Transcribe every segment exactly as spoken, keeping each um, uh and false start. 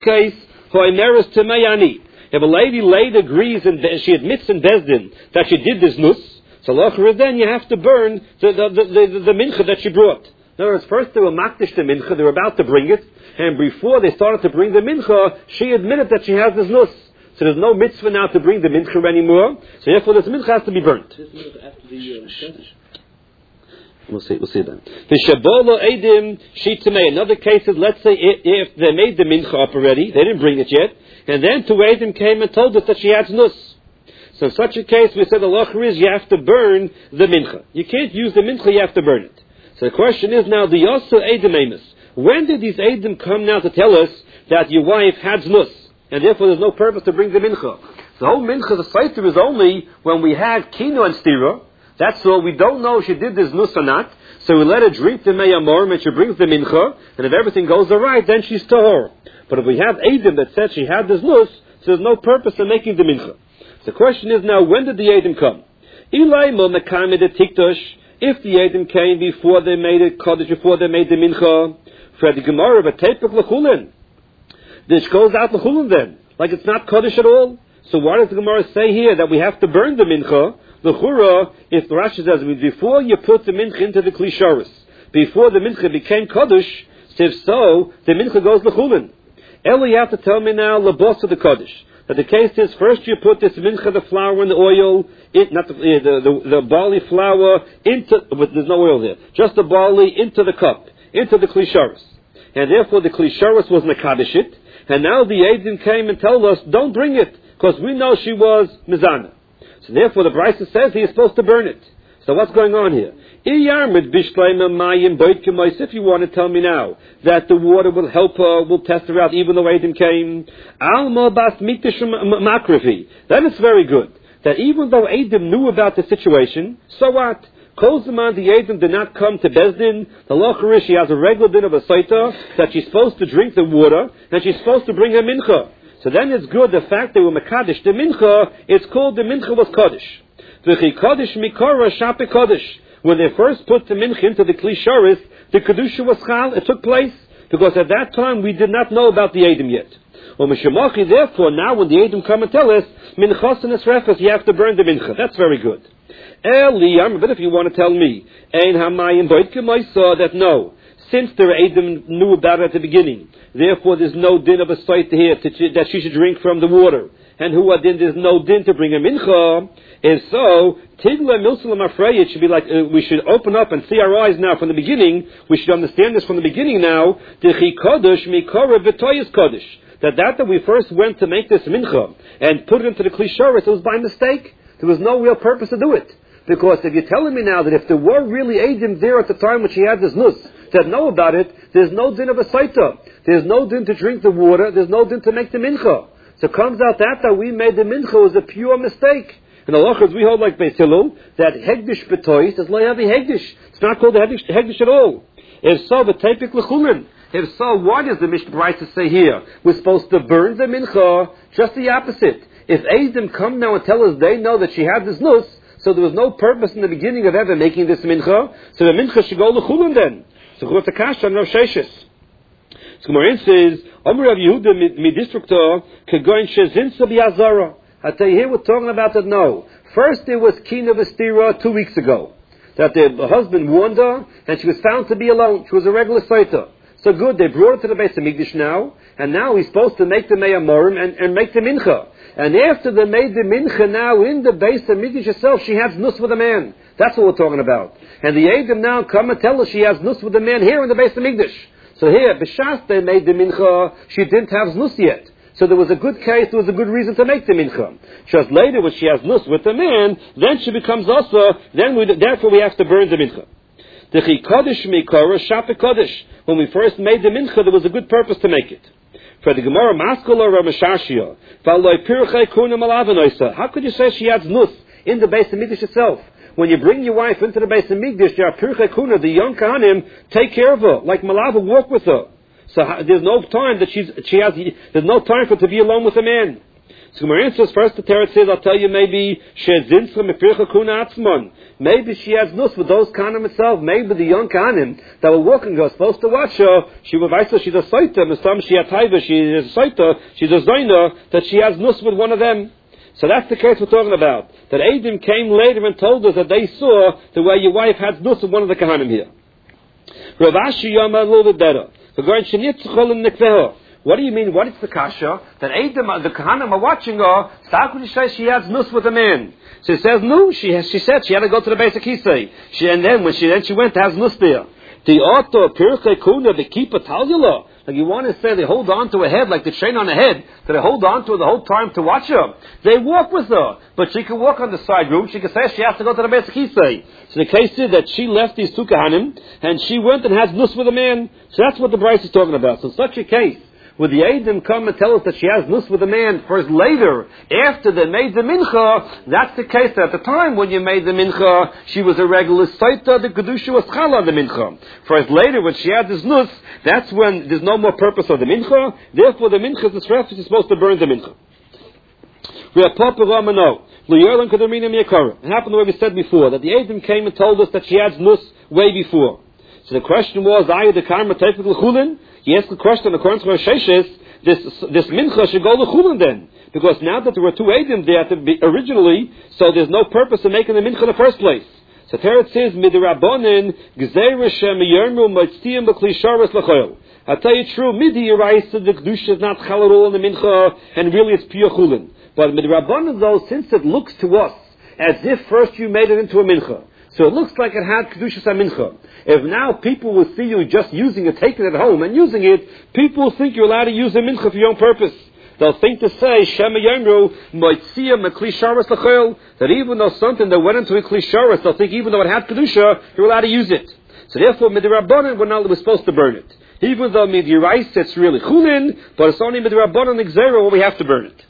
case, hoimeris temayani. If a lady later agrees and she admits in Bezdin that she did this nus, so then you have to burn the, the, the, the, the mincha that she brought. In other words, first they were makdish the mincha, they were about to bring it, and before they started to bring the mincha, she admitted that she has this nus. So there's no mitzvah now to bring the mincha anymore, so therefore this mincha has to be burnt. We'll see, we'll see then. The Shabola Edim Shitamei. In other cases, let's say if, if they made the mincha up already, they didn't bring it yet, and then two Edim came and told us that she has nus. So in such a case, we said the locher is you have to burn the mincha. You can't use the mincha, you have to burn it. So the question is now, the Yosa Edim Amos. When did these Edim come now to tell us that your wife had nus, and therefore there's no purpose to bring the mincha? The whole mincha, the saiter, is only when we had kino and stira. That's all. We don't know if she did this nus or not. So we let her drink the meyamorim and she brings the mincha. And if everything goes all right, then she's tahor. But if we have Edim that said she had this nus, so there's no purpose in making the mincha. So the question is now, when did the Edim come? Ilai mo mekame de tiktosh. If the Edim came before they made it kodesh, before they made the mincha, for the gemara, but tepek lechulin. This goes out lechulin then. Like it's not kodesh at all. So why does the Gemara say here that we have to burn the mincha? The chura, if the Rashi says, before you put the mincha into the klisharis, before the mincha became kodesh, if so, the mincha goes lechulin. Ela, you have to tell me now, labos of the kodesh. But the case is, first you put this mincha, the flour and the oil, it, not the, the, the, the barley flour, into, but there's no oil there, just the barley into the cup, into the klisharis. And therefore the klisharis was mekadeshit, and now the Eidim came and told us, don't bring it, because we know she was mizana. So therefore the Brisa says he is supposed to burn it. So what's going on here? If you want to tell me now that the water will help her, will test her out, even though Eidim came, then it's very good. That even though Eidim knew about the situation, so what? Kozaman, the Eidim did not come to Bezdin. The locher is she has a regular din of a saita, that she's supposed to drink the water, and she's supposed to bring her mincha. So then it's good, the fact they were mekadesh the mincha, it's called the mincha was kodesh. V'chi kodesh mikora shape kodesh. When they first put the mincha into the klisharis, the kedusha was chal, it took place, because at that time we did not know about the Eidim yet. Well, Mishamachi, therefore, now when the Eidim come and tell us, minchas and esrefas, you have to burn the mincha. That's very good. Eliyam, but if you want to tell me, ein hamayim boitkem, I saw that no, since the Eidim knew about it at the beginning, therefore there's no din of a site here to, that she should drink from the water. And who are din, there's no din to bring a mincha. If so, tigla milsalam afrei, it should be like, uh, we should open up and see our eyes now from the beginning. We should understand this from the beginning now. Dechi kodesh mikora v'toyis kodesh. That that that we first went to make this mincha and put it into the klisharis, it was by mistake. There was no real purpose to do it. Because if you're telling me now that if there were really Eidim there at the time when she had this nus, that know about it, there's no din of a saita. There's no din to drink the water. There's no din to make the mincha. So it comes out that that we made the mincha was a pure mistake. In the halachas we hold like Beis Hillel that hegdish betois is loyavi hegdish. It's not called hegdish, hegdish at all. If so, the tapik lechulin. If so, why does the Mishnah Brisa say here we're supposed to burn the mincha? Just the opposite. If Eidim come now and tell us they know that she had this nus, so there was no purpose in the beginning of ever making this mincha, so the mincha should go lechulin then. So go to Kasha and Rav Sheshes. So Gemara says, Omer Rav Yehuda midistrukta kegoin shezinsa biazara. I tell you here we're talking about that no. First there was Kina Vestira two weeks ago. That the husband warned her and she was found to be alone. She was a regular saita. So good, they brought her to the Beis Hamikdash now, and now he's supposed to make the meyamorim and, and make the mincha. And after they made the mincha now in the Beis Hamikdash itself, she has nus with a man. That's what we're talking about. And the Eidim now come and tell us she has nus with a man here in the Beis Hamikdash. So here, b'shas they made the mincha, she didn't have nus yet. So there was a good case, there was a good reason to make the mincha. Just later when she has nus with the man, then she becomes also, then we, therefore we have to burn the mincha. The chi kodesh mikora shape kodesh. When we first made the mincha, there was a good purpose to make it. For the Gemara, maskala ramashashia, v'aloi pirchei kuna malavanoisa. How could you say she has nus in the Beis Hamikdash itself? When you bring your wife into the Beis Hamikdash, there are pirchei kuna, the young kahanim, take care of her, like malava, walk with her. So there's no time that she's, she has, there's no time for her to be alone with a man. So Gemara answers first. The Torah says, "I'll tell you maybe she'zinsa mefircha kuna atzmon." Maybe she has nus with those kahanim itself. Maybe the young kahanim that were walking her, supposed to watch her. She was she's a soita. Mistam she had taiva. She is a soita. She's a zoina that she has nus with one of them. So that's the case we're talking about. That Eidim came later and told us that they saw the way your wife had nus with one of the kahanim here. Rav Ashi Yama a little bit better. What do you mean? What is the kasha? That Eidim, the kahanim are watching her. So how could you say she has nus with a man? So it says no. She has, she said she had to go to the basic kisei. She and then when she then she went to has nus there. The auto pirkei kuna the keeper talula. Like you want to say they hold on to her head like they train on her head. That they hold on to her the whole time to watch her. They walk with her, but she can walk on the side room. She can say she has to go to the basic kisei. So the case is that she left these two kahanim and she went and has nus with a man. So that's what the Bryce is talking about. So such a case, would the Eidim come and tell us that she has nus with a man first later, after they made the mincha? That's the case that at the time when you made the mincha, she was a regular saita, the kedusha was chala the mincha. First later, when she had this nus, that's when there's no more purpose of the mincha, therefore the mincha, the shref, is supposed to burn the mincha. We are Papa Ramano. It happened the way we said before, that the Eidim came and told us that she had nus way before. So the question was, are you the karma taifik l'chulin? He asked the question according to Sheshes, this this mincha should go l'chulin then, because now that there were two Eidim there to be originally, so there's no purpose in making the mincha in the first place. So there it says, midrabanan gzeira shem yermu motziyim b'kli sharas l'choil. I'll tell you true, midi yiraisa the kedusha is not chal at all in the mincha, and really it's pure chulin. But midrabanan though, since it looks to us as if first you made it into a mincha, so it looks like it had Kedushas HaMincha. If now people will see you just using it, taking it home and using it, people will think you're allowed to use the Mincha for your own purpose. They'll think to say, Shema Yomru, Moitzia Mekli Sharas L'chol, that even though something that went into a Kli Sharas, they'll think even though it had Kedusha, you're allowed to use it. So therefore, Midirabbanan, we're not we're supposed to burn it. Even though Midirais, it's really Chulin, but it's only Midirabbanan Xera where we have to burn it.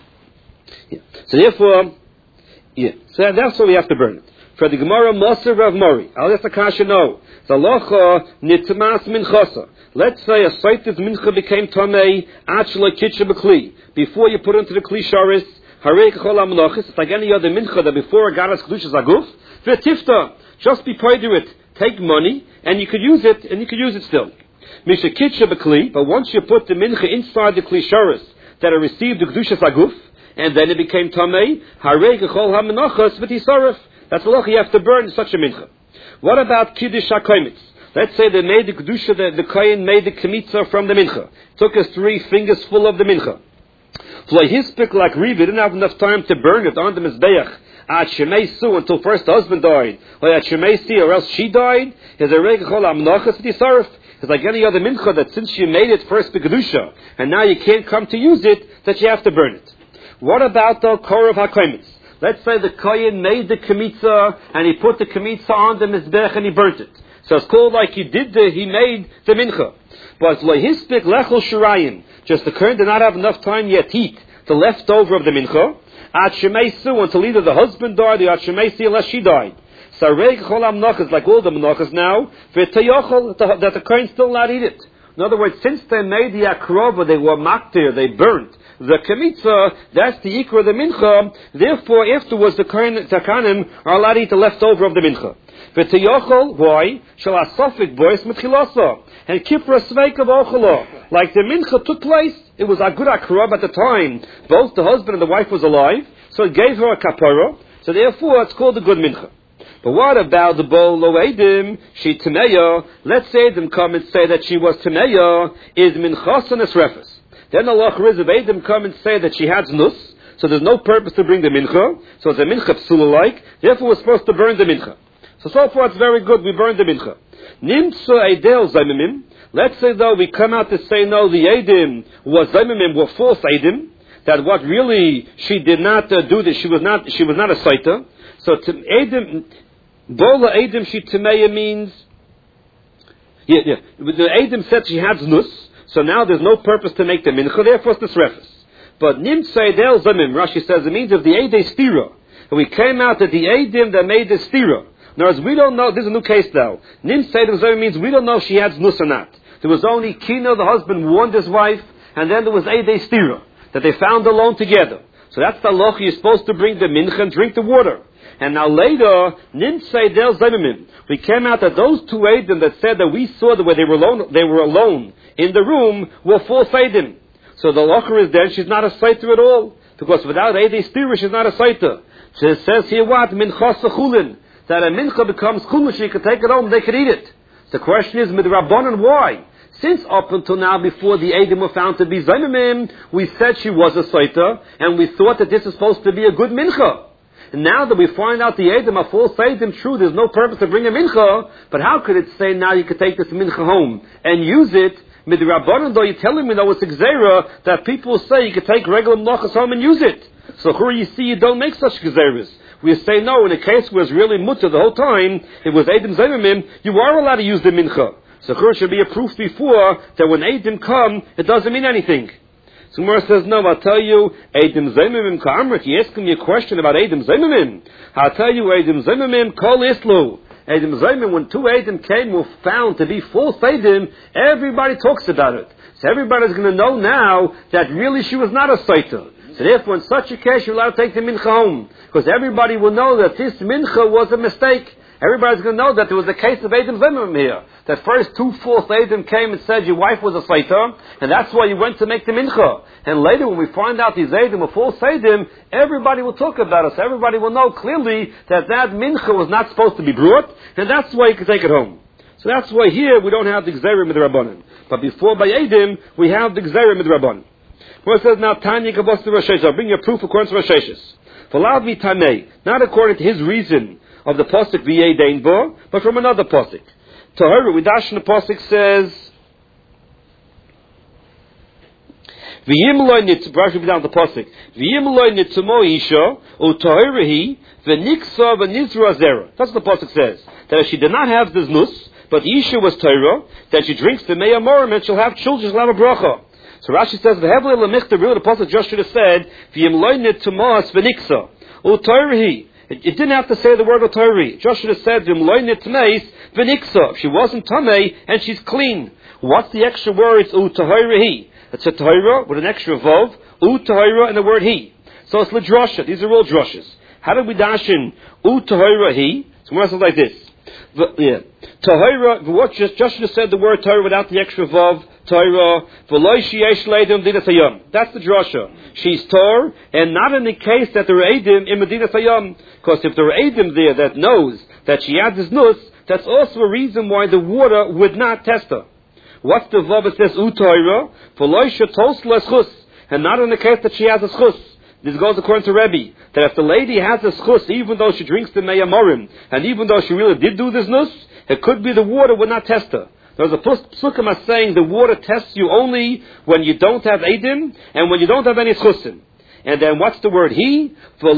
Yeah. So therefore, yeah, so that's why we have to burn it. For the Gemara, Moser Rav Mori. I'll let the Kasha know. The Locha Nitmas Minchasa. Let's say a Saitis Mincha became Tomei, Achla Kitcha Bekli. Before you put it into the Kli Sharis, Harei Kachol HaMelachis, it's like any other Mincha that before it got us Kedushas Aguf. V'tifta. Just be paid to it. Take money, and you could use it, and you could use it still. Misha Kitcha Bekli, but once you put the Mincha inside the Kli Sharis that it received the Kedushas Aguf, and then it became Tomei, Harei Kachol HaMelachis V'tisaref. That's the loch you have to burn such a mincha. What about Kiddush HaKomitz? Let's say they made the Kedusha, the, the Kohen made the Kemitza from the mincha. Took us three fingers full of the mincha. Hispik like Riva didn't have enough time to burn it on the Mizbeach. At Shemeisu until first the husband died. Or at Shemeisi or else she died. Is a Regachol Amnachas V'tisaref. It's like any other mincha that since you made it first the Kedusha, and now you can't come to use it, that you have to burn it. What about the Korav HaKomitz? Let's say the Kohen made the Kemitza and he put the Kemitza on the Mizbech and he burnt it. So it's called like he did the, he made the Mincha. But Lohispik Lechel Shirayim, just the Kohen did not have enough time yet to eat the leftover of the Mincha. At Shemeisu until either the husband died or at Shemeisi unless she died. So Reg Chol HaMnachas, like all the Menachas now, V'tayochol, that the Kohen still not eat it. In other words, since they made the Akrova, they were maktir, they burnt the Kemitza, that's the Ikra of the Mincha, therefore afterwards the Takanim are allowed to eat the leftover of the Mincha. V'tayochol, why? Shall asofik bois mitchilasa, and kipra sveik of ochalo. Like the Mincha took place, it was a good Akrov at the time, both the husband and the wife was alive, so it gave her a kapara, so therefore it's called a good Mincha. But what about the Bol Lo Eidim? She Tameya. Let's say them come and say that she was Tameya, is Minchas and Esrefes. Then the Loch Riz of Eidim come and say that she had Nus, so there's no purpose to bring the Mincha, so it's a Mincha Psula like, therefore we're supposed to burn the Mincha. So so far it's very good, we burn the Mincha. Nimtsu Eidel Zaimimim. Let's say though we come out to say no, the Eidim was Zaimimim, were false Eidim, that what really she did not uh, do this, she was not, she was not a Saita. So to Eidim, Bola Eidim she Tameya means, yeah, yeah. The Eidim said she had Nus, so now there's no purpose to make the Mincha, therefore it's the Srefes. But Nimtzei Del Zamim, Rashi says it means of the Eidei Stira. And we came out that the Eidim that made the Stira. In other words, we don't know, this is a new case now. Nimtzei Del Zamim means we don't know if she had Nus or not. There was only Kino, the husband warned his wife, and then there was Eidei Stira, that they found alone together. So that's the halacha. You're supposed to bring the mincha and drink the water. And now later, Nimtzei del Zaimimim, we came out that those two Eidim that said that we saw that where they were alone, they were alone in the room were false Eidim. So the halacha is then she's not a Saiter at all. Because without Eidei Stira, she's not a Saiter. So it says here what? Minchas chulin. That a mincha becomes chulin, she could take it home, they could eat it. The question is, midrabanan, why? Since up until now, before the Eidim were found to be Zaimimim, we said she was a Saiter, and we thought that this is supposed to be a good mincha. And now that we find out the Eidim are false Eidim, true, there's no purpose to bring a mincha, but how could it say now you could take this mincha home and use it? Midrabanan, though, you're telling me though it's a gzeira that people say you could take regular melachas home and use it. So here you see you don't make such gezeiras. We say no, in a case where it's really mutter the whole time, it was Eidim Zaimimim, you are allowed to use the mincha. So here should be a proof before that when Eidim come, it doesn't mean anything. So Gemara says, no, I'll tell you, Eidim Zaimimim ka'amrit. You ask me a question about Eidim Zaimimim. I'll tell you, Eidim Zaimimim kol islu. Eidim Zaimimim, when two Eidim came, were found to be false Eidim, everybody talks about it. So everybody's going to know now that really she was not a Saiter. So therefore, in such a case, you're allowed to take the mincha home. Because everybody will know that this mincha was a mistake. Everybody's going to know that there was a case of Eidim Zaimimim here. That first two false Eidim came and said your wife was a Saiter, and that's why you went to make the mincha. And later when we find out these Eidim were false Eidim, everybody will talk about us. Everybody will know clearly that that mincha was not supposed to be brought, and that's why you can take it home. So that's why here we don't have the Gzeira Midrabanan. But before by Eidim, we have the Gzeira Midrabanan. Where it says now, Tanya Kabos to Rosh Hashanah. I'll bring you a proof according to Rosh Hashanah. V'lav mi Tanei, not according to his reason of the Pasuk V'yei Dein Bo, but from another Pasuk. Tahira, we dash in the Pasuk says, V'yim loy nitz, brush me down the Pasuk, V'yim loy nitzumo isha, u tahira hi, v'niksa v'nizra zera. That's what the Pasuk says. That if she did not have this nus, but the isha was tahira, that she drinks the mei amorim and she'll have children, she'll have a bracha. So Rashi says, "V'hevle lemichta." Really, the Pasuk just should have said, "V'yim loynet tumas v'niksa u'toyrihi." It didn't have to say the word u'toyri. Just should have said, "V'yim loynet tumeis v'niksa." She wasn't tamei and she's clean. What's the extra words u'toyrihi? It's a toira with an extra vov, u'toyra and the word he. So it's l'drasha. These are all drushes. How did we dash in u'toyrihi? So more like this. The, yeah, Tahira. What just just should have said the word Tahira without the extra vav. Tahira. That's the drasha. She's tor, and not in the case that there are edim in Medina Sayyam. Because if there are edim there that knows that she had this nus, that's also a reason why the water would not test her. What's the vav? It says u'Tahira v'loisha tos leschus, and not in the case that she has a schus. This goes according to Rebbe, that if the lady has a schus, even though she drinks the mei amorim, and even though she really did do this nus, it could be the water would not test her. There's a psukim are saying the water tests you only when you don't have edim, and when you don't have any schusim. And then what's the word? He?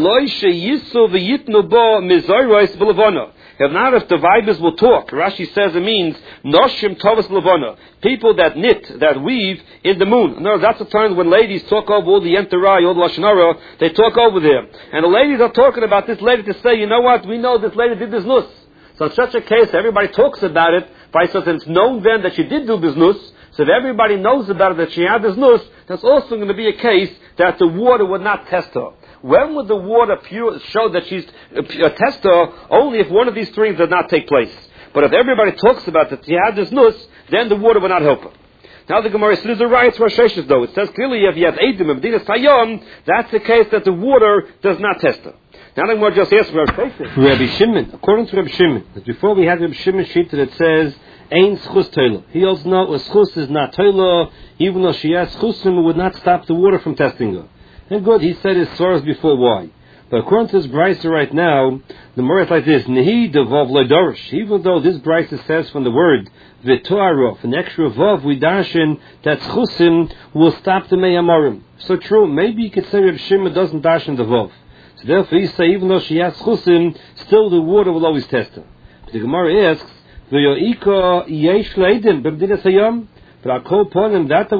If not, if the vibers will talk, Rashi says it means noshim tovas levana, people that knit, that weave in the moon. No, that's the time when ladies talk over all the enterai, all the lashon hara, they talk over there, and the ladies are talking about this lady to say, you know what? We know this lady did this nus. So in such a case, everybody talks about it. By so it's known then that she did do this nus. So if everybody knows about it that she had this nus, that's also going to be a case that the water would not test her. When would the water pure show that she's a, a tester? Only if one of these things did not take place. But if everybody talks about that she had this nus, then the water would not help her. Now the Gemara says there's a riot for Sheshes though. It says clearly if you have Eidim and Medina Sayyam, that's the case that the water does not test her. Now the Gemara just asks for Rabbi Shimon. According to Rabbi Shimon, that before we had Rabbi Shimon sheet that says Ein schus toila. He also knows a schus is not toila, even though she has schusim, it would not stop the water from testing her. And good, he said his source before why. But according to this brisa right now, the Gemara is like this: Nehi devav loydorish. Even though this brisa says from the word v'toarof, an extra vav we dashin that schusim will stop the mei amorim. So true, maybe you could say Reb Shimon doesn't dashin the vav. So therefore he say even though she has schusim, still the water will always test her. But the Gemara asks, v'yoika yesh leidim b'mdina sayam. But I'll call upon him that